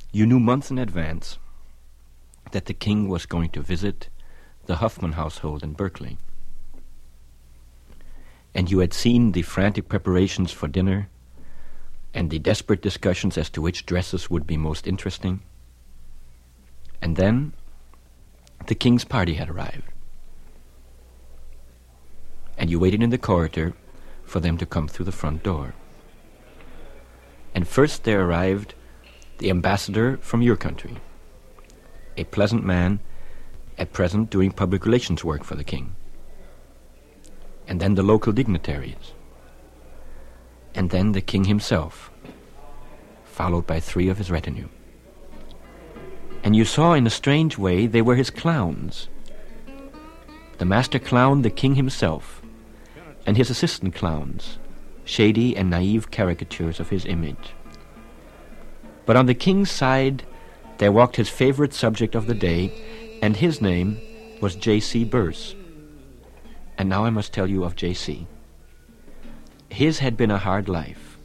You knew months in advance that the king was going to visit the Huffman household in Berkeley. And you had seen the frantic preparations for dinner and the desperate discussions as to which dresses would be most interesting. And then the king's party had arrived. And you waited in the corridor for them to come through the front door. And first there arrived the ambassador from your country, a pleasant man at present doing public relations work for the king. And then the local dignitaries. And then the king himself, followed by 3 of his retinue. And you saw in a strange way they were his clowns. The master clown, the king himself, and his assistant clowns, shady and naive caricatures of his image. But on the king's side there walked his favorite subject of the day, and his name was J.C. Burse. And now I must tell you of J.C. His had been a hard life.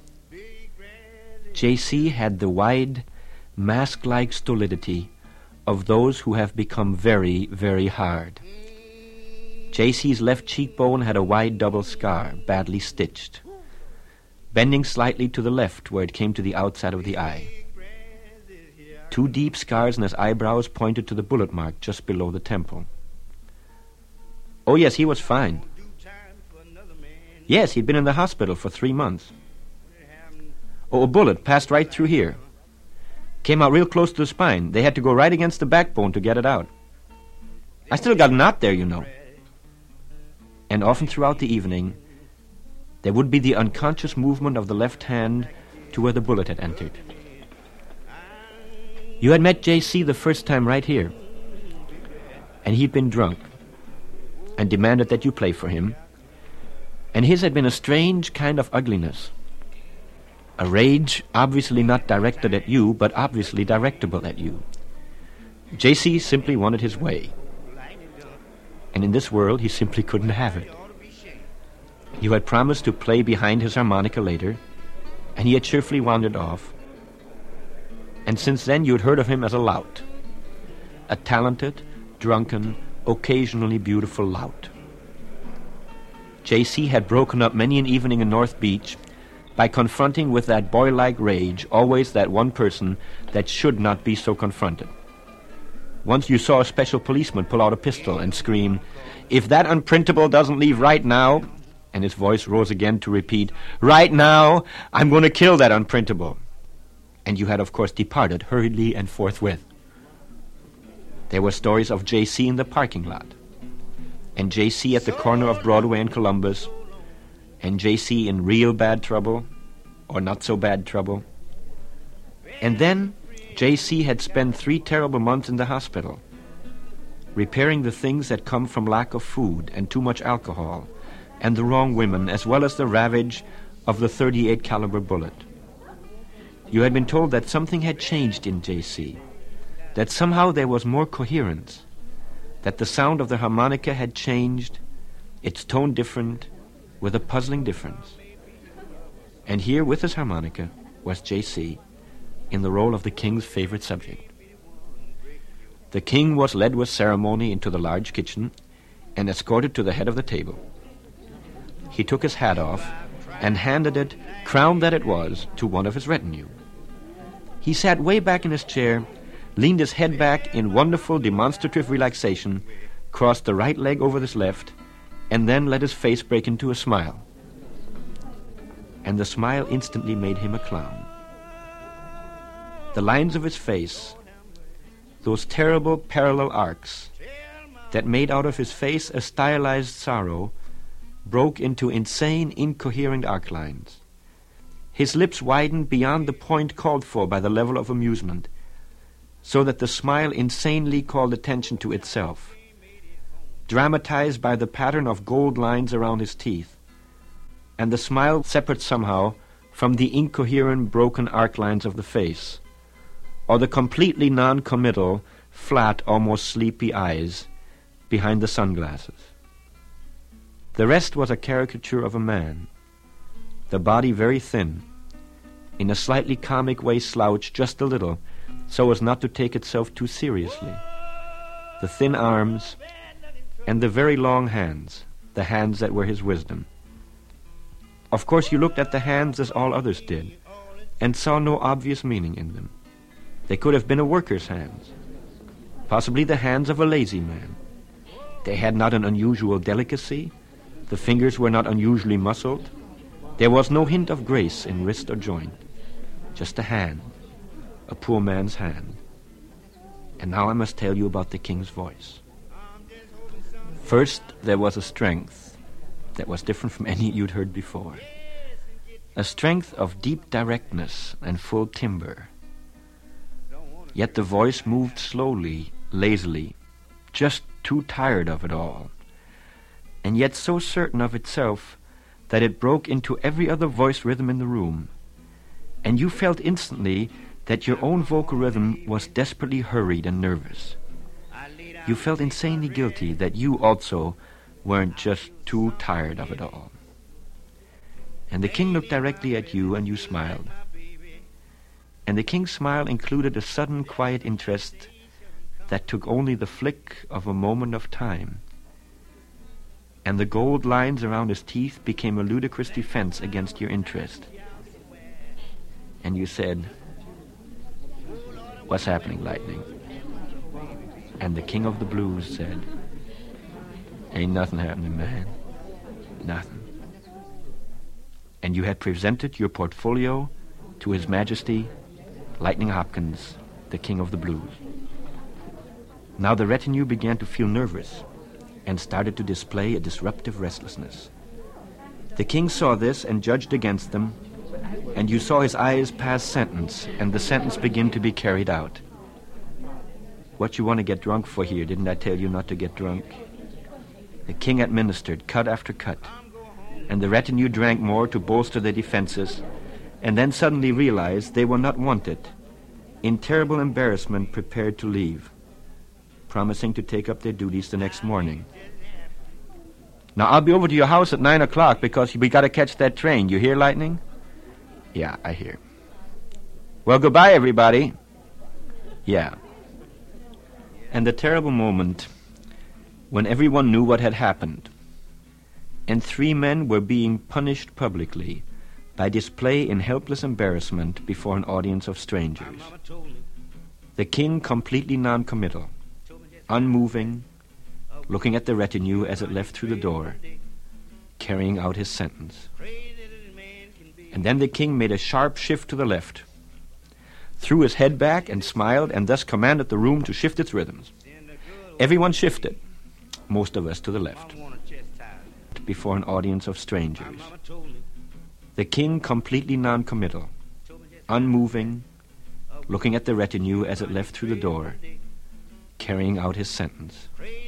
J.C. had the wide, mask-like stolidity of those who have become very, very hard. J.C.'s left cheekbone had a wide double scar, badly stitched, bending slightly to the left where it came to the outside of the eye. 2 deep scars in his eyebrows pointed to the bullet mark just below the temple. Oh, yes, he was fine. Yes, he'd been in the hospital for 3 months. Oh, a bullet passed right through here. Came out real close to the spine. They had to go right against the backbone to get it out. I still got a knot there, you know. And often throughout the evening, there would be the unconscious movement of the left hand to where the bullet had entered. You had met J.C. the first time right here, and he'd been drunk and demanded that you play for him, and his had been a strange kind of ugliness, a rage obviously not directed at you, but obviously directable at you. J.C. simply wanted his way, and in this world he simply couldn't have it. You had promised to play behind his harmonica later, and he had cheerfully wandered off, and since then you had heard of him as a lout, a talented, drunken, occasionally beautiful lout. J.C. had broken up many an evening in North Beach by confronting with that boy-like rage always that one person that should not be so confronted. Once you saw a special policeman pull out a pistol and scream, "If that unprintable doesn't leave right now," and his voice rose again to repeat, "Right now, I'm going to kill that unprintable." And you had, of course, departed hurriedly and forthwith. There were stories of J.C. in the parking lot, and J.C. at the corner of Broadway and Columbus, and J.C. in real bad trouble, or not so bad trouble. And then J.C. had spent 3 terrible months in the hospital, repairing the things that come from lack of food and too much alcohol, and the wrong women, as well as the ravage of the .38 caliber bullet. You had been told that something had changed in J.C., that somehow there was more coherence, that the sound of the harmonica had changed, its tone different, with a puzzling difference. And here with his harmonica was J.C. in the role of the king's favorite subject. The king was led with ceremony into the large kitchen and escorted to the head of the table. He took his hat off and handed it, crowned that it was, to one of his retinue. He sat way back in his chair, leaned his head back in wonderful demonstrative relaxation, crossed the right leg over his left, and then let his face break into a smile. And the smile instantly made him a clown. The lines of his face, those terrible parallel arcs that made out of his face a stylized sorrow, broke into insane, incoherent arc lines. His lips widened beyond the point called for by the level of amusement, so that the smile insanely called attention to itself, dramatized by the pattern of gold lines around his teeth, and the smile separate somehow from the incoherent, broken arc lines of the face, or the completely non-committal, flat, almost sleepy eyes behind the sunglasses. The rest was a caricature of a man, the body very thin, in a slightly comic way slouched just a little, so as not to take itself too seriously. The thin arms and the very long hands, the hands that were his wisdom. Of course, you looked at the hands as all others did, and saw no obvious meaning in them. They could have been a worker's hands, possibly the hands of a lazy man. They had not an unusual delicacy. The fingers were not unusually muscled. There was no hint of grace in wrist or joint. Just a hand, a poor man's hand. And now I must tell you about the king's voice. First, there was a strength that was different from any you'd heard before. A strength of deep directness and full timbre. Yet the voice moved slowly, lazily, just too tired of it all, and yet so certain of itself that it broke into every other voice rhythm in the room, and you felt instantly that your own vocal rhythm was desperately hurried and nervous. You felt insanely guilty that you also weren't just too tired of it all. And the king looked directly at you, and you smiled. And the king's smile included a sudden quiet interest that took only the flick of a moment of time. And the gold lines around his teeth became a ludicrous defense against your interest. And you said, "What's happening, Lightning?" And the king of the blues said, "Ain't nothing happening, man. Nothing." And you had presented your portfolio to His Majesty Lightning Hopkins, the king of the blues. Now the retinue began to feel nervous and started to display a disruptive restlessness. The king saw this and judged against them, and you saw his eyes pass sentence, and the sentence begin to be carried out. What you want to get drunk for here? Didn't I tell you not to get drunk? The king administered cut after cut, and the retinue drank more to bolster their defenses, and then suddenly realized they were not wanted, in terrible embarrassment prepared to leave, promising to take up their duties the next morning. "Now, I'll be over to your house at 9 o'clock because we got to catch that train. You hear, Lightning?" "Yeah, I hear." "Well, goodbye, everybody." "Yeah." And the terrible moment when everyone knew what had happened, and 3 men were being punished publicly by display in helpless embarrassment before an audience of strangers. The king completely non-committal, unmoving, looking at the retinue as it left through the door, carrying out his sentence. And then the king made a sharp shift to the left, threw his head back and smiled, and thus commanded the room to shift its rhythms. Everyone shifted, most of us to the left, before an audience of strangers. The king completely non-committal, unmoving, looking at the retinue as it left through the door, carrying out his sentence.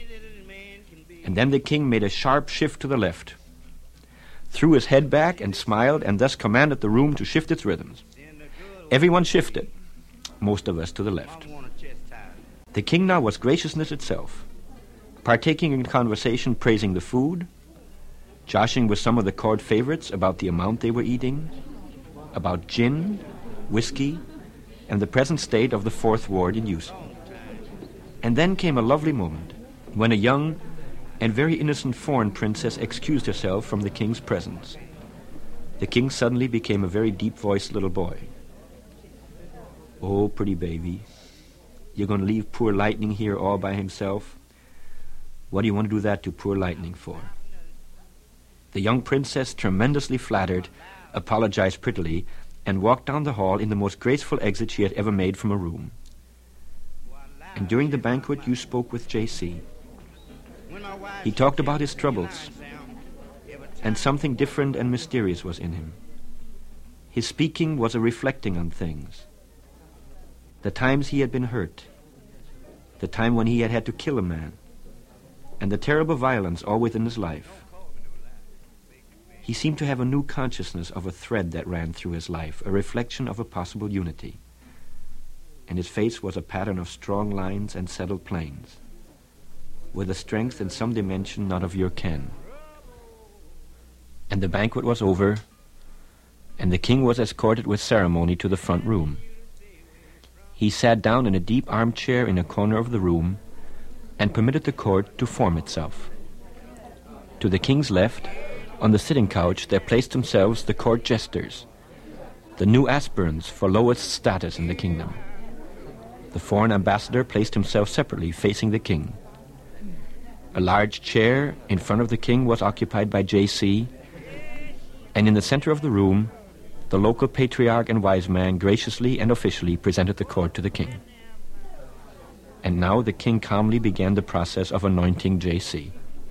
And then the king made a sharp shift to the left, threw his head back and smiled, and thus commanded the room to shift its rhythms. Everyone shifted, most of us to the left. The king now was graciousness itself, partaking in conversation praising the food, joshing with some of the court favorites about the amount they were eating, about gin, whiskey, and the present state of the 4th Ward in use. And then came a lovely moment when a young and very innocent foreign princess excused herself from the king's presence. The king suddenly became a very deep-voiced little boy. "Oh, pretty baby, you're going to leave poor Lightning here all by himself? What do you want to do that to poor Lightning for?" The young princess, tremendously flattered, apologized prettily, and walked down the hall in the most graceful exit she had ever made from a room. And during the banquet you spoke with J.C. He talked about his troubles, and something different and mysterious was in him. His speaking was a reflecting on things. The times he had been hurt, the time when he had had to kill a man, and the terrible violence all within his life. He seemed to have a new consciousness of a thread that ran through his life, a reflection of a possible unity. And his face was a pattern of strong lines and settled planes, with a strength in some dimension not of your ken. And the banquet was over, and the king was escorted with ceremony to the front room. He sat down in a deep armchair in a corner of the room and permitted the court to form itself. To the king's left, on the sitting couch, there placed themselves the court jesters, the new aspirants for lowest status in the kingdom. The foreign ambassador placed himself separately, facing the king. A large chair in front of the king was occupied by J.C., and in the center of the room, the local patriarch and wise man graciously and officially presented the court to the king. And now the king calmly began the process of anointing J.C.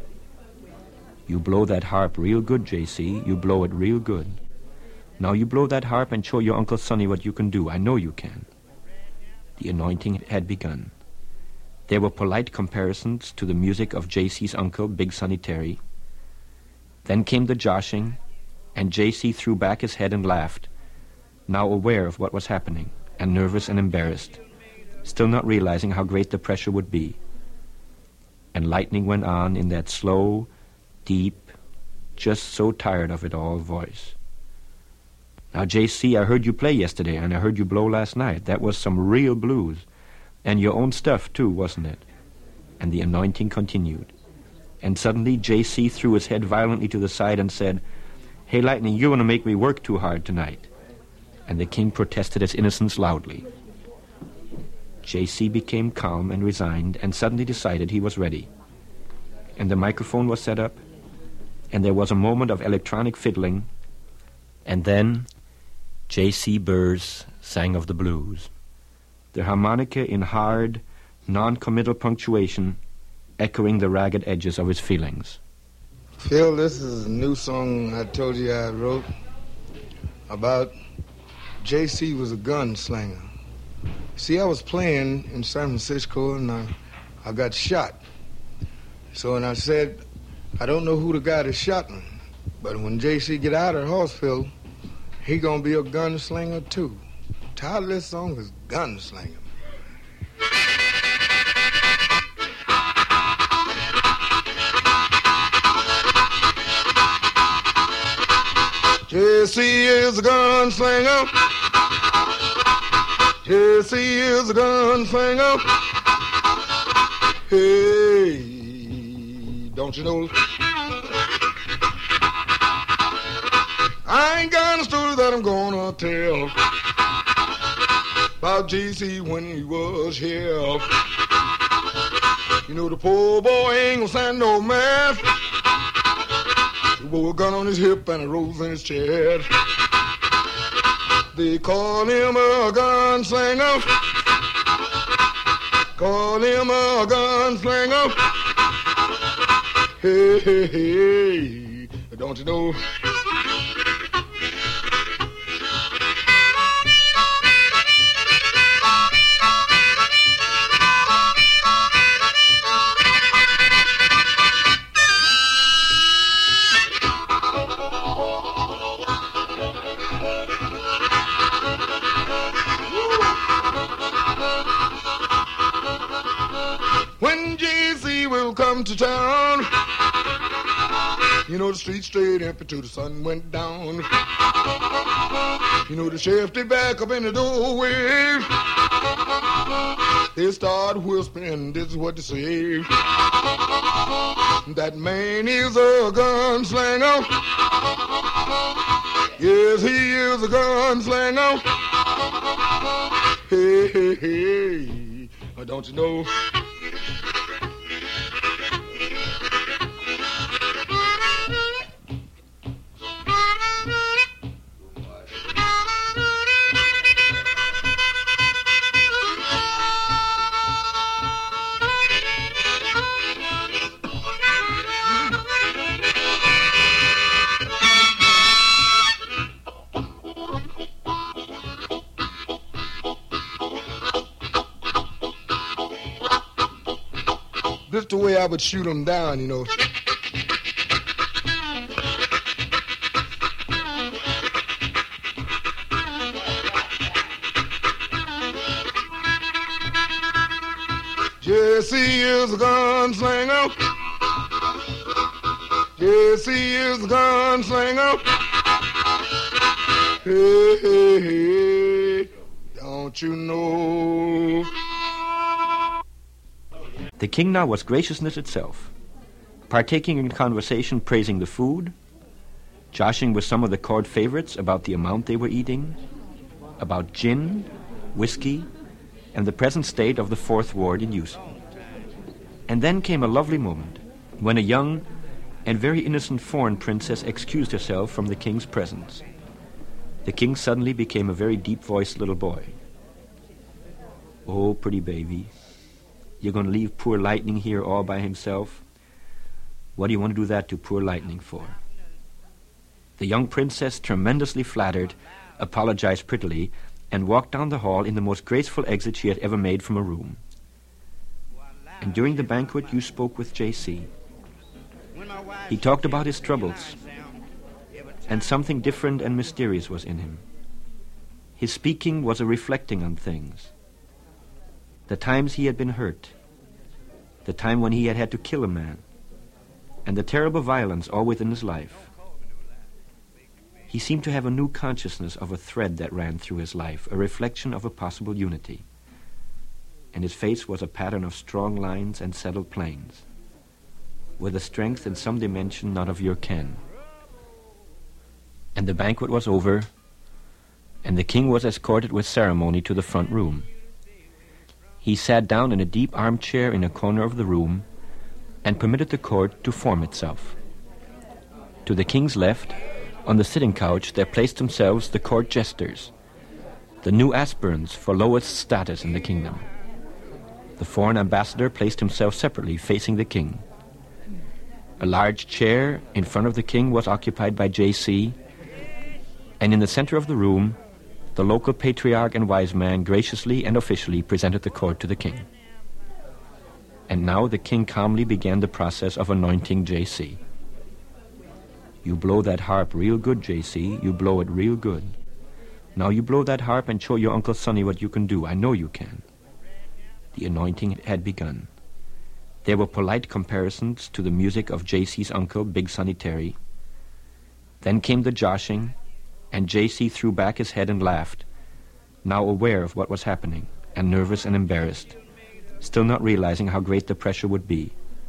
You blow that harp real good, J.C. You blow it real good. Now you blow that harp and show your Uncle Sonny what you can do. I know you can. The anointing had begun. There were polite comparisons to the music of J.C.'s uncle, Big Sonny Terry. Then came the joshing, and J.C. threw back his head and laughed, now aware of what was happening, and nervous and embarrassed, still not realizing how great the pressure would be. And Lightning went on in that slow, deep, just so tired of it all voice. Now, J.C., I heard you play yesterday, and I heard you blow last night. That was some real blues. And your own stuff, too, wasn't it? And the anointing continued. And suddenly J.C. threw his head violently to the side and said, Hey, Lightning, you're going to make me work too hard tonight. And the king protested his innocence loudly. J.C. became calm and resigned and suddenly decided he was ready. And the microphone was set up, and there was a moment of electronic fiddling, and then J.C. Burrs sang of the blues, the harmonica in hard, non-committal punctuation echoing the ragged edges of his feelings. Phil, this is a new song I told you I wrote about J.C. was a gunslinger. See, I was playing in San Francisco and I got shot. So, and I said, I don't know who the guy that shot me, but when J.C. get out of Horsfield, he gonna be a gunslinger too. The title of this song is Gunslinger. J.C. is a gunslinger. J.C. is a gunslinger. Hey, don't you know? I ain't got a story that I'm gonna tell about J.C. when he was here. You know the poor boy ain't gonna stand no mess. He wore a gun on his hip and a rose in his chest. They call him a gunslinger. Call him a gunslinger. Hey, hey, hey, don't you know? When J.C. will come to town, you know the street straight empty till the sun went down. You know the sheriff they back up in the doorway. They start whispering, this is what they say. That man is a gunslinger. Yes, he is a gunslinger. Hey, hey, hey, don't you know? This is the way I would shoot him down, you know. J.C. is a gunslinger. J.C. is a gunslinger. Hey, hey, hey, don't don't you know? The king now was graciousness itself, partaking in conversation, praising the food, joshing with some of the court favorites about the amount they were eating, about gin, whiskey, and the present state of the Fourth Ward in use. And then came a lovely moment when a young and very innocent foreign princess excused herself from the king's presence. The king suddenly became a very deep-voiced little boy. "Oh, pretty baby, you're going to leave poor Lightning here all by himself? What do you want to do that to poor Lightning for?" The young princess, tremendously flattered, apologized prettily, and walked down the hall in the most graceful exit she had ever made from a room. "And during the banquet you spoke with J.C. He talked about his troubles, and something different and mysterious was in him. His speaking was a reflecting on things. The times he had been hurt, the time when he had had to kill a man, and the terrible violence all within his life. He seemed to have a new consciousness of a thread that ran through his life, a reflection of a possible unity. And his face was a pattern of strong lines and settled planes, with a strength in some dimension not of your ken. And the banquet was over, and the king was escorted with ceremony to the front room. He sat down in a deep armchair in a corner of the room and permitted the court to form itself. To the king's left, on the sitting couch, there placed themselves the court jesters, the new aspirants for lowest status in the kingdom. The foreign ambassador placed himself separately, facing the king. A large chair in front of the king was occupied by J.C., and in the center of the room, the local patriarch and wise man graciously and officially presented the court to the king. And now the king calmly began the process of anointing J.C. "You blow that harp real good, J.C. You blow it real good. Now you blow that harp and show your Uncle Sonny what you can do. I know you can." The anointing had begun. There were polite comparisons to the music of J.C.'s uncle, Big Sonny Terry. Then came the joshing, and J.C. threw back his head and laughed, now aware of what was happening, and nervous and embarrassed, still not realizing how great the pressure would be.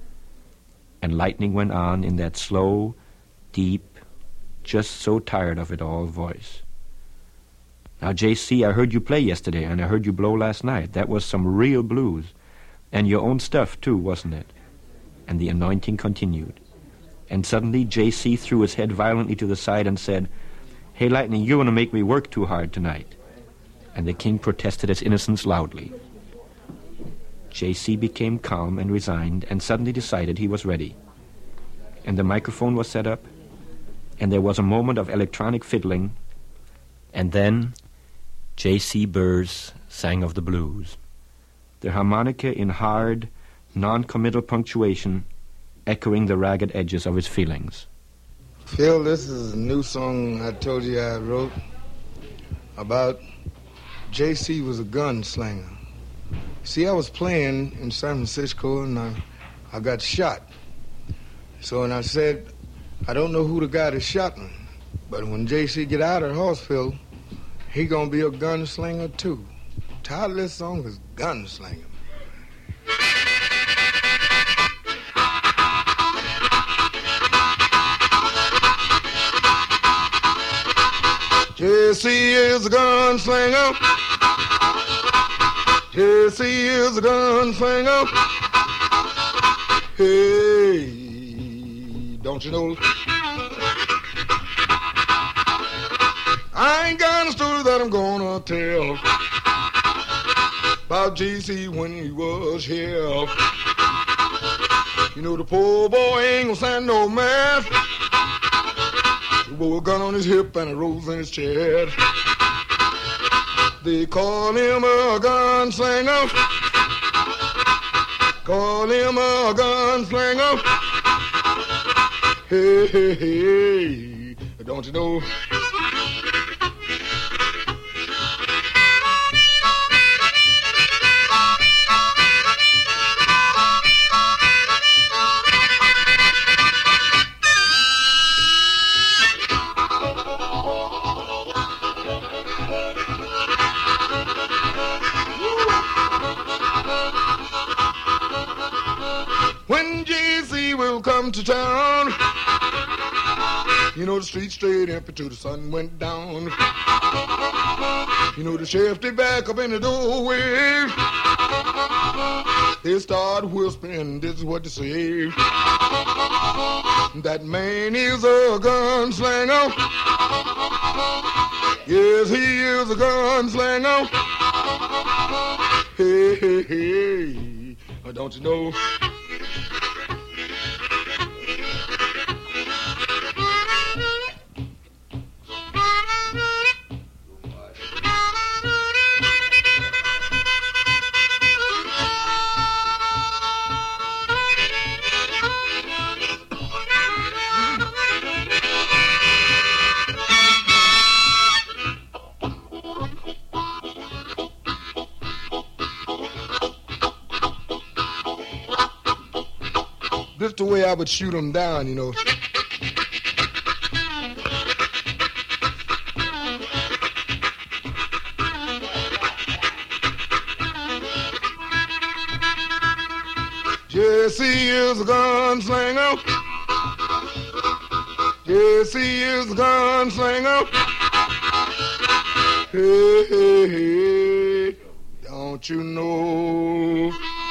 And Lightning went on in that slow, deep, just so tired of it all voice. "Now, J.C., I heard you play yesterday, and I heard you blow last night. That was some real blues. And your own stuff, too, wasn't it?" And the anointing continued. And suddenly J.C. threw his head violently to the side and said, "Hey, Lightning, you're going to make me work too hard tonight." And the king protested his innocence loudly. J.C. became calm and resigned and suddenly decided he was ready. And the microphone was set up, and there was a moment of electronic fiddling, and then J.C. Burrs sang of the blues, the harmonica in hard, non-committal punctuation echoing the ragged edges of his feelings. Phil, this is a new song I told you I wrote about J.C. was a gunslinger. See, I was playing in San Francisco, and I got shot. So, and I said, I don't know who the guy that shot me, but when J.C. get out of the hospital, he gonna be a gunslinger too. The title of this song is Gunslinger. J.C. is a gunslinger. J.C. is a gunslinger. Hey, don't you know? I ain't got a story that I'm gonna tell about J.C. when he was here. You know the poor boy ain't gonna stand no mess. He wore a gun on his hip and a rose in his chest. They call him a gunslinger. Call him a gunslinger. Hey, hey, hey, don't you know? come to town. You know, the street straight empty till the sun went down. You know, the sheriff, they back up in the doorway. They start whispering, this is what they say. That man is a gunslinger. Yes, he is a gunslinger. Hey, hey, hey, don't you know? This the way I would shoot them down, you know. Jesse is a gunslinger. Jesse is a gunslinger. Hey, hey, hey, don't you know?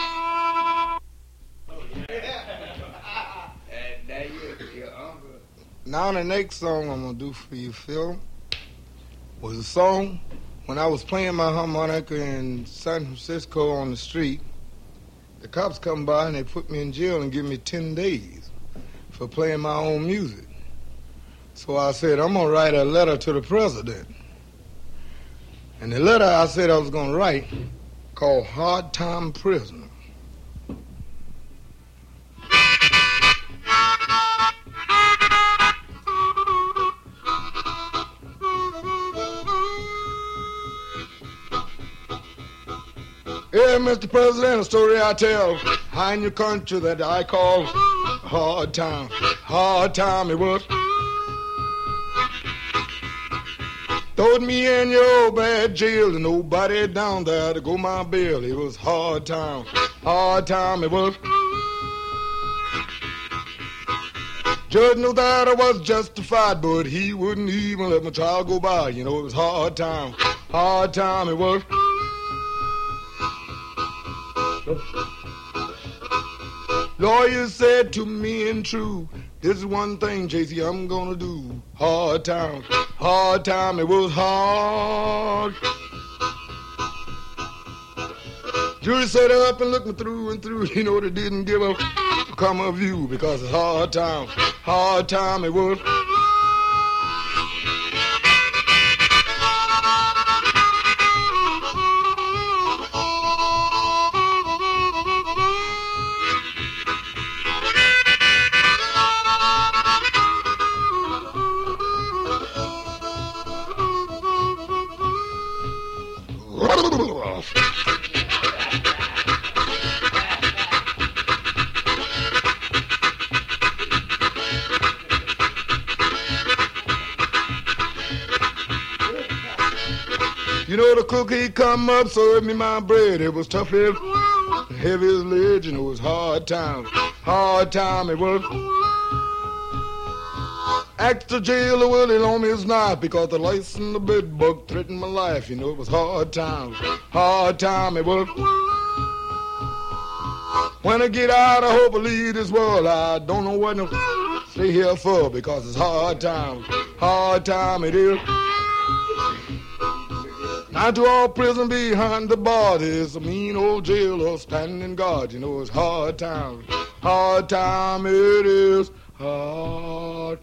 Now the next song I'm going to do for you, Phil, was a song when I was playing my harmonica in San Francisco on the street. The cops come by and they put me in jail and give me 10 days for playing my own music. So I said, I'm going to write a letter to the president. And the letter I said I was going to write called Hard Time Prisoner. Yeah, Mr. President, a story I tell, how in your country that I call hard time it was. Throwed me in your bad jail and nobody down there to go my bail. It was hard time it was. Judge knew that I was justified, but he wouldn't even let my trial go by. You know, it was hard time it was. Lawyer said to me and true, this is one thing, JC, I'm gonna do. Hard time, it was hard. Jury set up and looked me through and through. You know, they didn't give a come of you because it's hard time it was. You know, the cook, he come up, served me my bread. It was tough as heavy as lead, and it was hard time it was. Asked the jailer, well, he loaned me his knife because the lice and the bed bug threatened my life. You know, it was hard time it was. When I get out, I hope I leave this world. I don't know what to stay here for because it's hard time it is. Now to all prison behind the bar, there's a mean old jailer standing guard. You know, it's hard time it is, hard.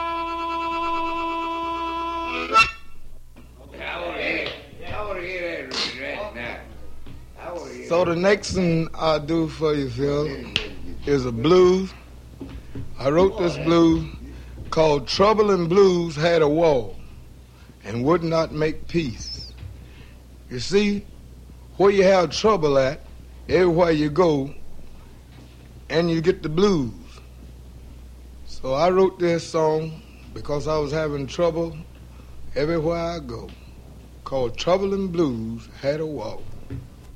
So the next thing I do for you, Phil, is a blues. I wrote this blues called Trouble and Blues Had a War and Would Not Make Peace. You see, where you have trouble at, everywhere you go, and you get the blues. So I wrote this song because I was having trouble everywhere I go, called Trouble and Blues Had a War.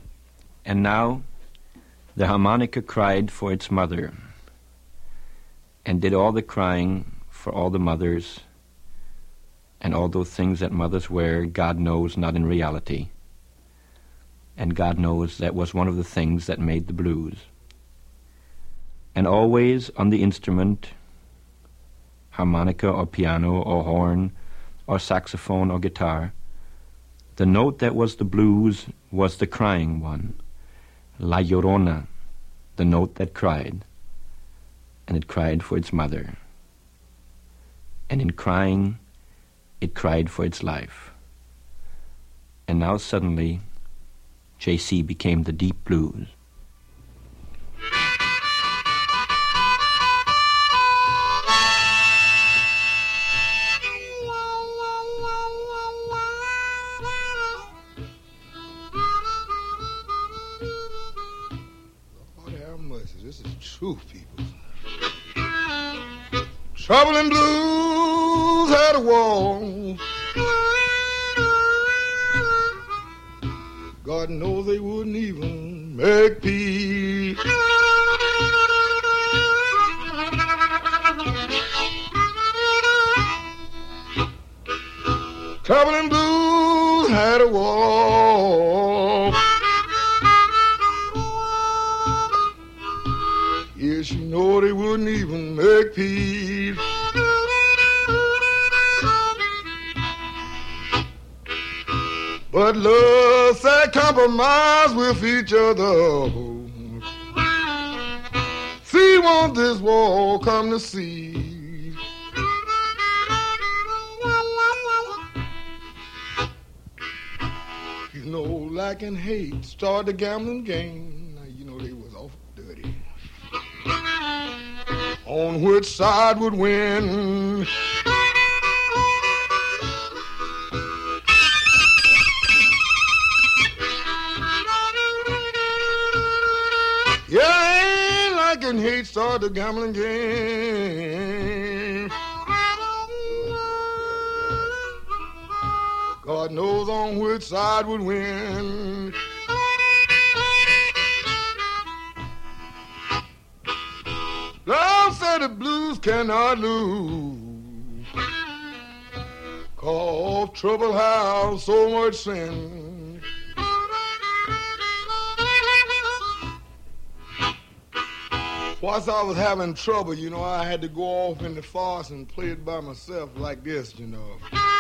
And now the harmonica cried for its mother. and did all the crying for all the mothers and all those things that mothers wear, God knows, not in reality. And God knows that was one of the things that made the blues. And always on the instrument, harmonica or piano or horn or saxophone or guitar, the note that was the blues was the crying one, La Llorona, the note that cried, and it cried for its mother. And in crying, it cried for its life. And now suddenly, J.C. became the deep blues. Lord have mercy, this is true, people. Trouble and blues had a wall. God knows they wouldn't even make peace. Trouble and blues had a wall. Yes, you know they wouldn't even make peace. But love said compromise with each other. See, won't this war come to see? You know, like and hate start the gambling game. Now, you know they was awful dirty. On which side would win? Yeah, ain't like and hate start the gambling game. God knows on which side would win. Love said the blues cannot lose. 'Cause trouble has so much sin. Whilst I was having trouble, you know, I had to go off in the farce and play it by myself like this, you know.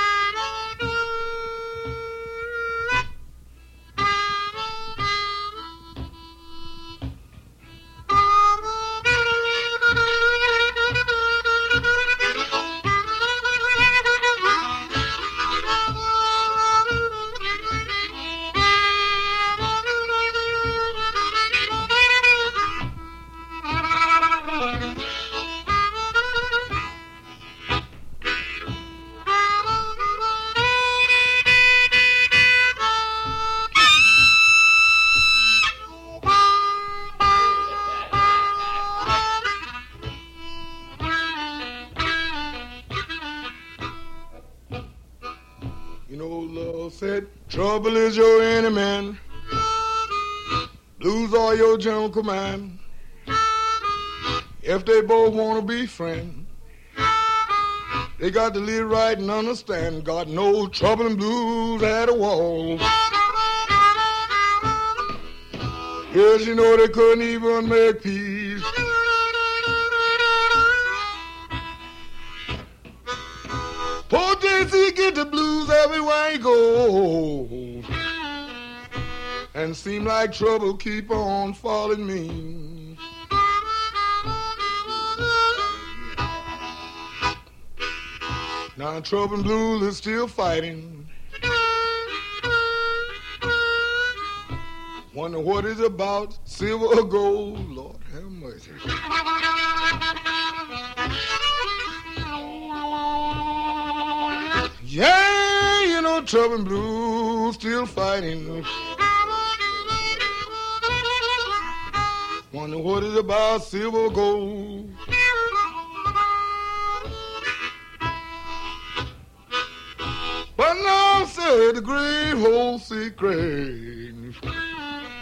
You know, love said, trouble is your enemy. Blues are your general command. If they both want to be friends, they got to live right and understand. God knows trouble and blues had a wall. Yes, you know they couldn't even make peace. Poor J.C. get the blues everywhere he goes, and seem like trouble keep on following me. Now trouble and blues is still fighting. Wonder what it's about, silver or gold, Lord have mercy. Yeah, you know, trouble and blues still fighting. Wonder what it's about, silver or gold. But now said the great whole secret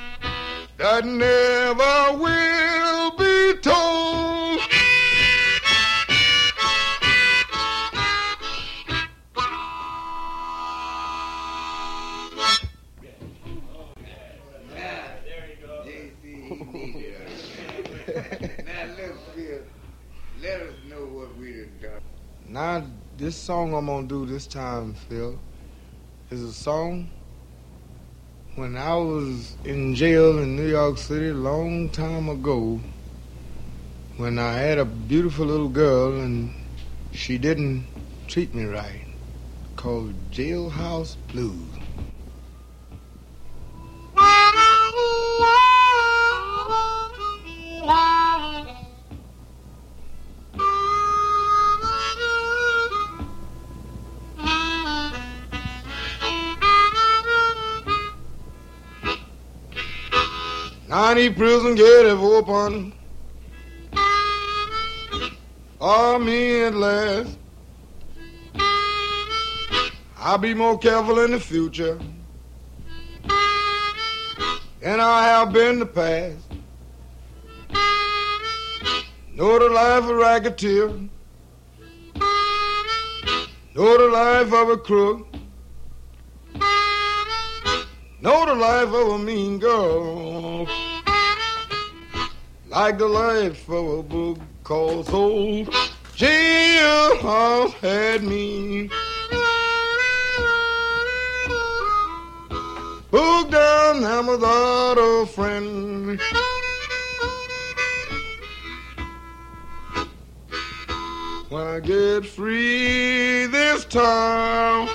that never will be told. Now look, Phil, let us know what we done done. Now, this song I'm gonna do this time, Phil, is a song when I was in jail in New York City a long time ago, when I had a beautiful little girl and she didn't treat me right, called Jailhouse Blues. Now the prison gate is open for me at last. I'll be more careful in the future than I have been in the past. Know the life of a racketeer, know the life of a crook, know the life of a mean girl, like the life of a book called Old Jailhouse had me. Book down, I'm without a friend. When I get free this time,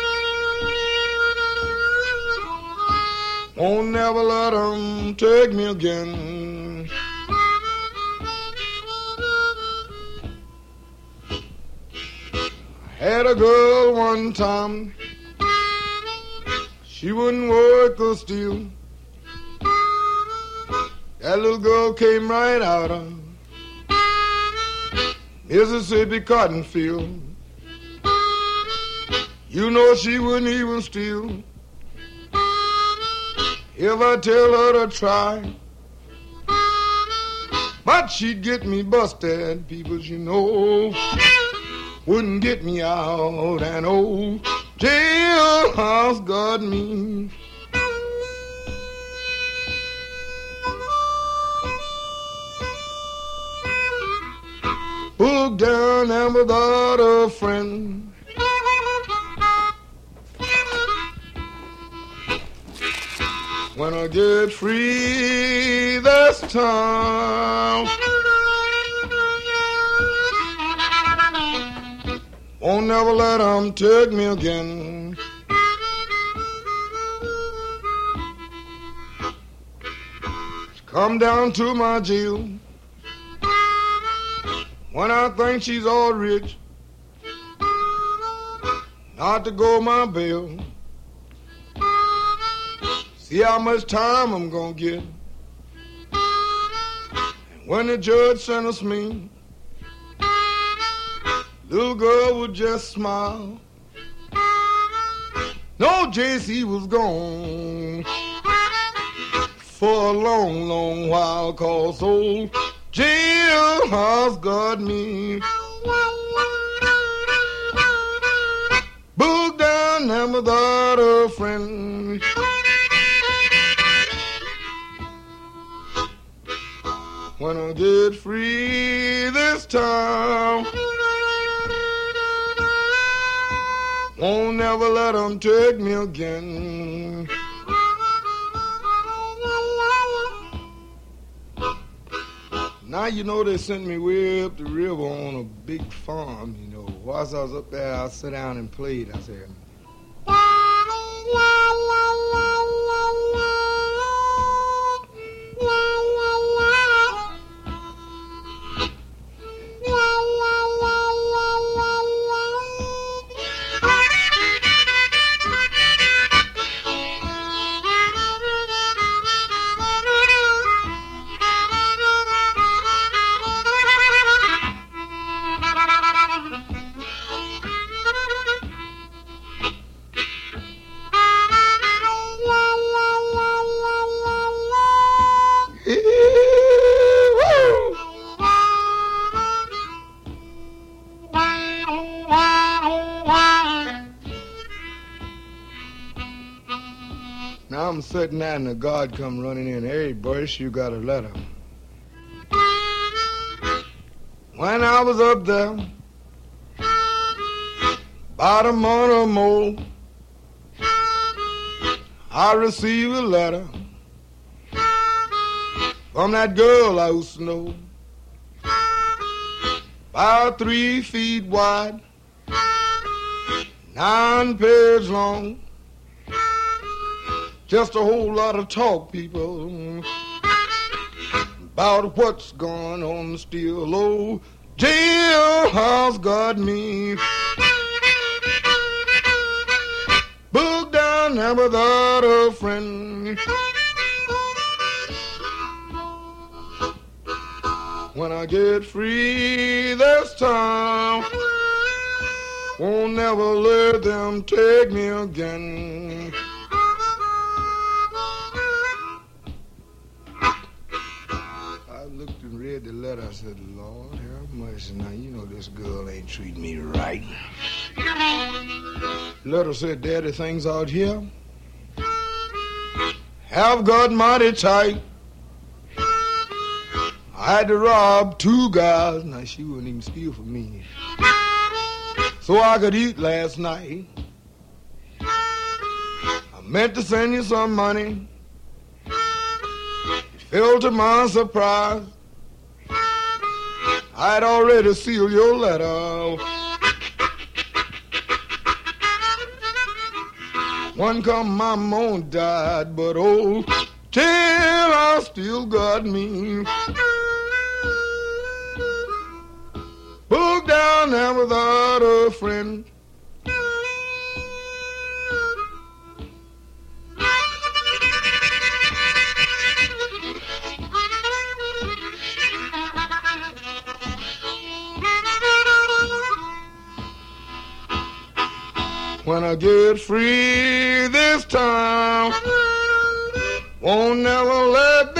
won't never let 'em take me again. I had a girl one time, she wouldn't work or steal. That little girl came right out of Mississippi cotton field. You know she wouldn't even steal if I tell her to try. But she'd get me busted, people she know wouldn't get me out, and old jailhouse got me. Book down and without a friend. When I get free this time, won't never let 'em take me again. Come down to my jail when I think she's all rich, not to go my bail. See how much time I'm gonna get. And when the judge sentenced me, little girl would just smile. No, JC was gone for a long, long while, 'cause old jailhouse got me. Book down and without a friend. When I get free this time, won't never let 'em take me again. Now you know they sent me way up the river on a big farm, you know. Whilst I was up there, I sat down and played. I said, I'm sitting there and the guard come running in. Hey, Bush, you got a letter. When I was up there, about a month or more, I received a letter from that girl I used to know, about 3 feet wide, 9 pages long, just a whole lot of talk, people, about what's going on still. Oh, jailhouse got me booked down there without a friend. When I get free this time, won't never let them take me again. I looked and read the letter. I said, Lord, have mercy. Now, you know this girl ain't treating me right. Letter said, Daddy, things out here have got mighty tight. I had to rob 2 guys. Now, she wouldn't even steal from me, so I could eat last night. I meant to send you some money. It fell to my surprise. I'd already sealed your letter. One come my mom died, but oh, Taylor still got me booked down there without a friend. When I get free this time, won't never let